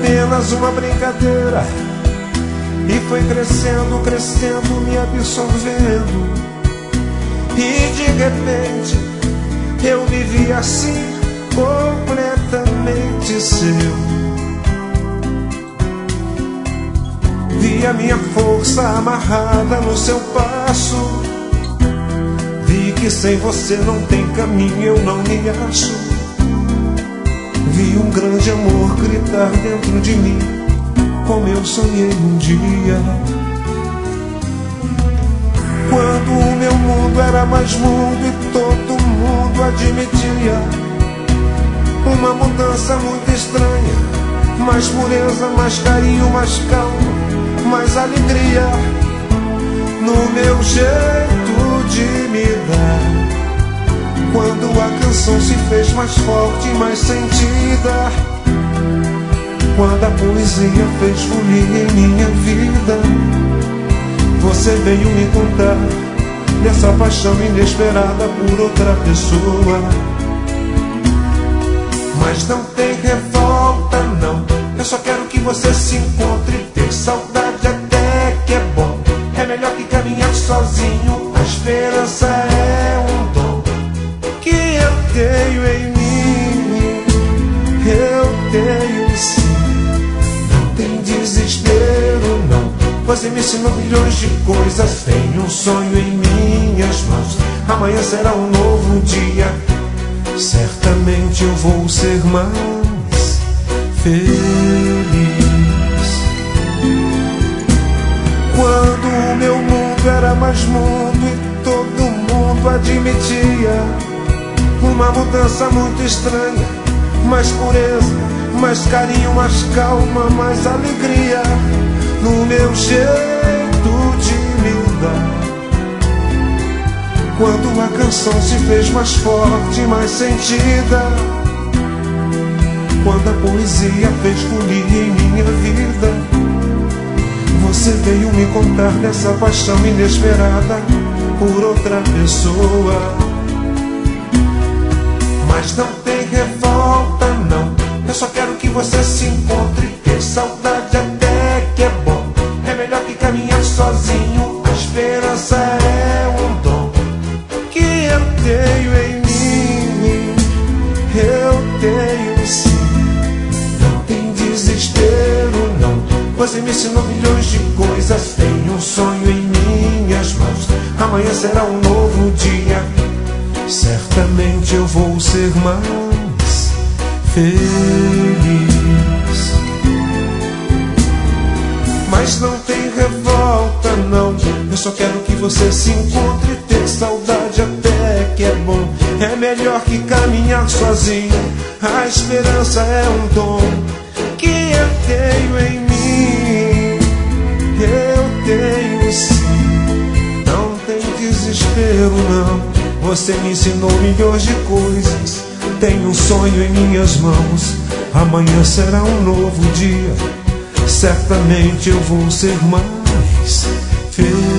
apenas uma brincadeira, e foi crescendo, crescendo, me absorvendo. E de repente eu me vi assim, completamente seu. Vi a minha força amarrada no seu passo. Vi que sem você não tem caminho, eu não me acho. Vi um grande amor gritar dentro de mim, como eu sonhei um dia. Quando o meu mundo era mais mundo e todo mundo admitia uma mudança muito estranha, mais pureza, mais carinho, mais calma, mais alegria no meu jeito de me dar. Quando a canção se fez mais forte, mais sentida, quando a poesia fez folia em minha vida, você veio me contar dessa paixão inesperada por outra pessoa. Mas não tem revolta não, eu só quero que você se encontre. Ter saudade até que é bom, é melhor que caminhar sozinho. A esperança é um dom que eu tenho em mim, eu tenho sim. Não tem desespero não, você me ensinou milhões de coisas. Tenho um sonho em minhas mãos, amanhã será um novo dia. Certamente eu vou ser mais feliz. Quando o meu mundo era mais mundo e todo mundo admitia uma mudança muito estranha, mais pureza, mais carinho, mais calma, mais alegria no meu jeito de me dar. Quando a canção se fez mais forte, mais sentida, quando a poesia fez folia em minha vida, você veio me contar dessa paixão inesperada por outra pessoa. Mas não tem revolta não, eu só quero que você se encontre. Ter saudade até que é bom, é melhor que caminhar sozinho. A esperança é um dom que eu tenho em mim, eu tenho sim. Não tem desespero não, você me ensinou milhões de coisas. Tenho um sonho em minhas mãos, amanhã será um novo dia. Certamente eu vou ser mais feliz. Mas não tem revolta não, eu só quero que você se encontre. Ter saudade até que é bom, é melhor que caminhar sozinho. A esperança é um dom que eu tenho em mim, eu tenho sim. Não tem desespero não, você me ensinou milhões de coisas. Tenho um sonho em minhas mãos, amanhã será um novo dia. Certamente eu vou ser mais feliz.